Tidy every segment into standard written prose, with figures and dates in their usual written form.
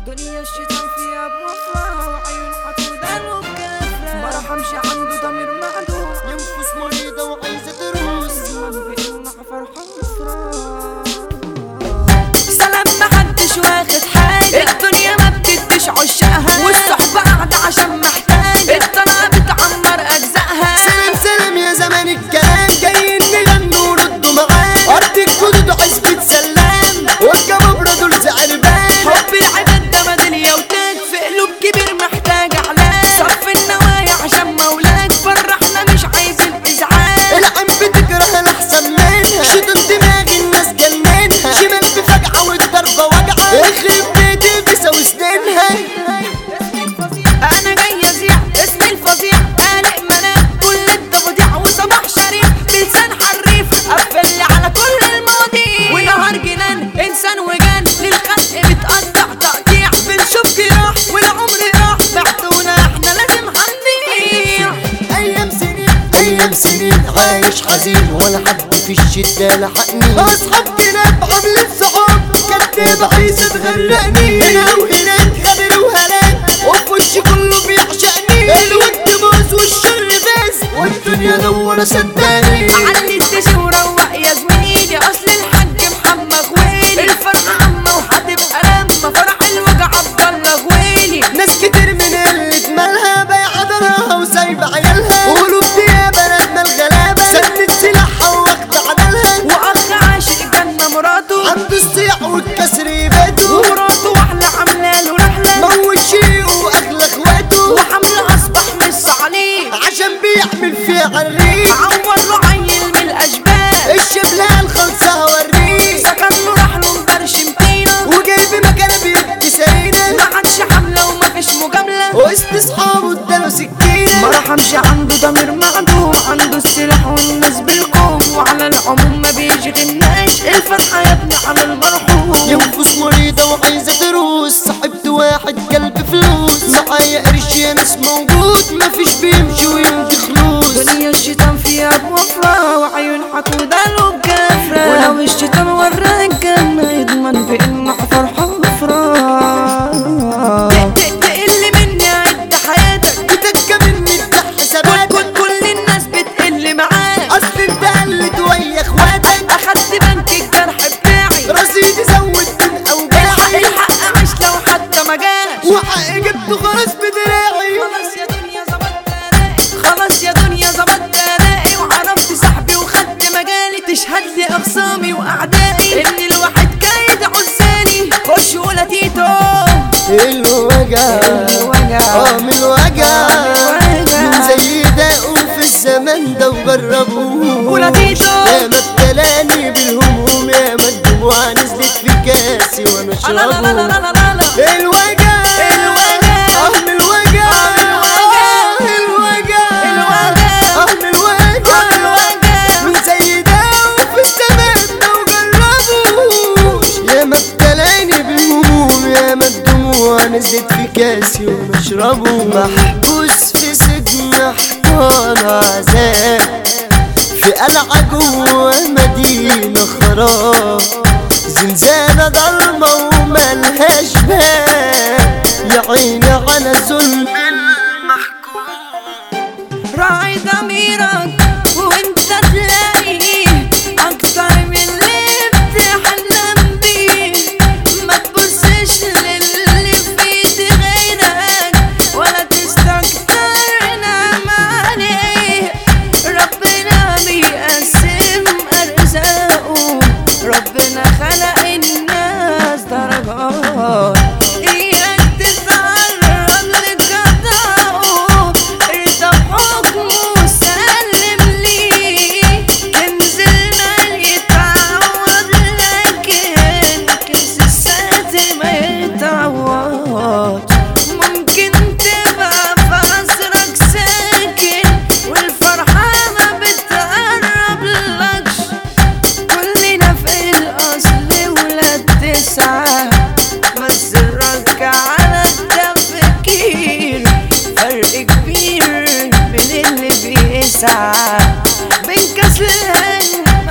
دنيا الشيطان فيها بوفرة وعيون حقودة وبكفرة ما رحمش عنده ضمير معدوم ينفس مريضة وعايزة تروس ما بيقلع فرحة وفرة سلام محدش واخد حاجة الدنيا ما بتديش عشقها والصحبة قاعدة عشان محتاجة الطلعة بتعمر أجزائها سلام سلام يا زمان الكلام جايين نغنوا وردوا معانا أرض الجدود عزبة سلام والكبابرة دول زعربان حب العباد ده ميدالية وتاج في قلوب كبير محتاج علاج صف النوايا عشان مولاك فرحنا مش عايزين إزعاج العم بتكره الأحسن منها شدوا دماغ الناس جننها شمال بفجعة والضربة وجعة اخرب بيتي بيساوي سنينها أنا جاي أذيع اسمي الفظيع قالق منام كل التفضيع وصباح شريف بلسان حريف قفل على كل المواضيع ونهار جنان إنسان وجان للخلق بتقطع تقطيع بنشوف جراح والعمر راح بعتونا احنا لازم هنضيع أيام سنين عايش حزين ولا حد في الشدة لحقني أصحاب كلاب عاملين صحاب كداب عايزة تغرقني هنا وهناك غدر وهلاك وفي وشي كله بيعشقني الود باظ والشر فاز والدنيا نورة صدقني علي الدش وروق يا زميلي أصل الحاج محمد غويلي الفرحة عامة وهتبقى لما فرح الوجع عبد الله غويلي ناس كتير من اللي مالها بايعة دارها وسايبة عيالها وقلوب دي يا بلدنا الغلابة سدت سلاحها واخدة عدلها وأخ عاشق جنة مراته عنده الصياح والكسر بيته ومراته واحلة عاملة له رحلة موت شيقه واغلى اخواته وحمله أصبح مش عليه عشان بيعمل فيها عريق عور له عيل من الأشباه الشبلة الخلصة هوريه سكن له راح له مبرشم طينة وجايب مكانه بيدي سرينة ما عادش حملة ومفيش مجاملة وسط اصحابه اداله سكينة ما رحمش عنده ضمير معدوم عنده السلاح والناس بالقوم وعلى العموم ما بيشغلناش الفرحة يا ابني على المرحوم ينفس مريضة وعايزة تروس صاحبت واحد قلب فلوس معايا قرش يا ناس موجود مفيش بيمشي ويمضي خلوص دنيا الشيطان فيها بوفرة وعيون حقودة له بكفرة ولو الشيطان وراك الجنة يضمن بإنه فرحة وفرة تقل مني عد حياتك بتكة مني افتح حساباتك كل الناس بتقل معاك اصل انت قلت ويا اخواتك اخدت بنك الجرح بتاعي رصيدي زود من اوجاعي الحق عيش لو حتى ما جاش وحق جبته خلاص بدراعي خلاص يا دنيا ظبطت ادائي خلاص يا دنيا ظبطت ادائي وعرفت صاحبي وخدت مجالي تشهد لي اخصامي واعدائي ان الواحد كايد عزالي خش ولا تيتو الوجع من الوجع من زي ده وفي الزمن ده وجربوه ولا تيتو يا ما ابتلاني بالهموم يا ما الدموع نزلت في كاسي وانا لا لا لا لا لا اشربه لا الوجع من الوجع من زي ده وفي الزمن ده وجربوه يا ما ابتلاني بالهموم يا ما الدموع نزلت في كاسي وانا اشربه محبوس في سجن حيطان عذاب في قلعة جوه مدينة خراب زنزانة ضلمة وملهاش باب يا عيني على ظلم المحكوم راعي ضميرك وانت تلاقي اكتر من اللي بتحلم بيه ما تبصش للي في ايد غيرك ولا تستكتر نعم عليه ربنا بيقسم ارزاقه ربنا خلق الناس درجات اياك تتعرض لقضاءه ارضى بحكمه سلم ليه كنز المال يتعوض لكن كنز الساتر ما يتعوض ممكن تبقى في عصرك ساكن والفرحة ما بتقرب لكش كلنا في الأصل ولاد تسعة بس الركع على التفكير فرق كبير بين اللي بيسعى بين كسلان ما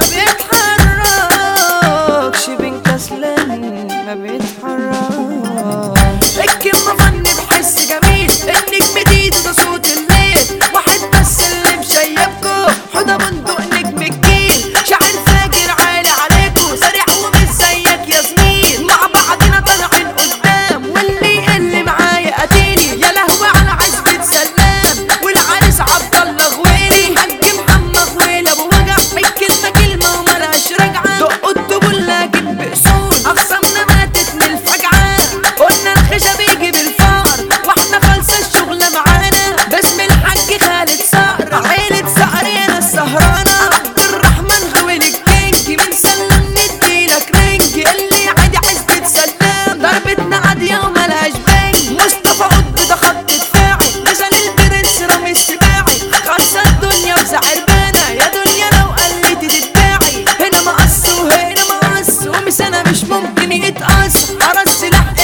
بيتحركش بين كسلان ما بيتحركش الكلمة فن بحس جميل، النجم دي ده صوت الليل، واحد بس اللي مشيبكو حوده بندق نجم الجيل، شاعر فاجر عالي عليكو سريع ومش زيك يا زميل، مع بعضنا طالعين قدام واللي معايا قتيلي، يا لهوي على عزبة سلام والعريس عبد الله غويري، حاج محمد غويل ابو وجع، الكلمة كلمة وملهاش رجعة، دقوا الدبول لكن بأصول، اخصامنا ماتت من الفجعة، قلنا الخشب يجي بالفار واحنا خالصة الشغلة معانا، باسم الحاج خالد صقر عيلة صقر هنا السهرانة، عبد الرحمن غويل الكينج من سلم نديلك رنج، اللي عادي عزبة سلام ضربتنا عادية وملهاش بنج، مصطفى قطب ده خط دفاعي، مثال البرنس رامي السباعي، خاصة الدنيا وزعربانة يا دنيا لو قلتي تتباعي، هنا مقص وهنا مقص ومثالها مش ممكن يتقص، أرى السلاح